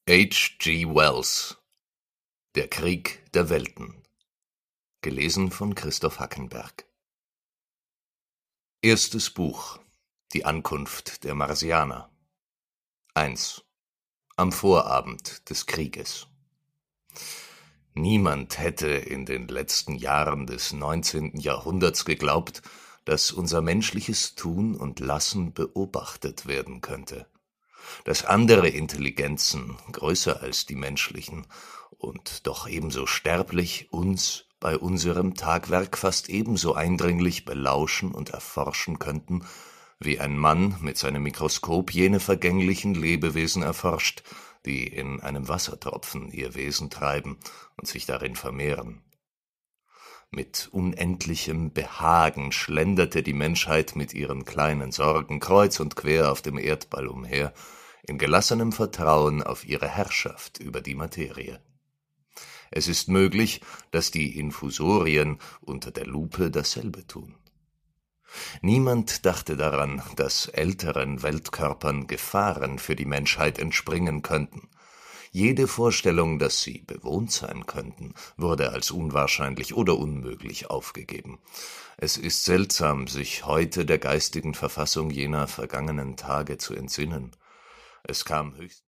H. G. Wells Der Krieg der Welten. Gelesen von Christoph Hackenberg. Erstes Buch. Die Ankunft der Marsianer. 1. Am Vorabend des Krieges. Niemand hätte in den letzten Jahren des 19. Jahrhunderts geglaubt, dass unser menschliches Tun und Lassen beobachtet werden könnte, dass andere Intelligenzen, größer als die menschlichen und doch ebenso sterblich, uns bei unserem Tagwerk fast ebenso eindringlich belauschen und erforschen könnten, wie ein Mann mit seinem Mikroskop jene vergänglichen Lebewesen erforscht, die in einem Wassertropfen ihr Wesen treiben und sich darin vermehren. Mit unendlichem Behagen schlenderte die Menschheit mit ihren kleinen Sorgen kreuz und quer auf dem Erdball umher, in gelassenem Vertrauen auf ihre Herrschaft über die Materie. Es ist möglich, dass die Infusorien unter der Lupe dasselbe tun. Niemand dachte daran, dass älteren Weltkörpern Gefahren für die Menschheit entspringen könnten. Jede Vorstellung, dass sie bewohnt sein könnten, wurde als unwahrscheinlich oder unmöglich aufgegeben. Es ist seltsam, sich heute der geistigen Verfassung jener vergangenen Tage zu entsinnen. Es kam höchst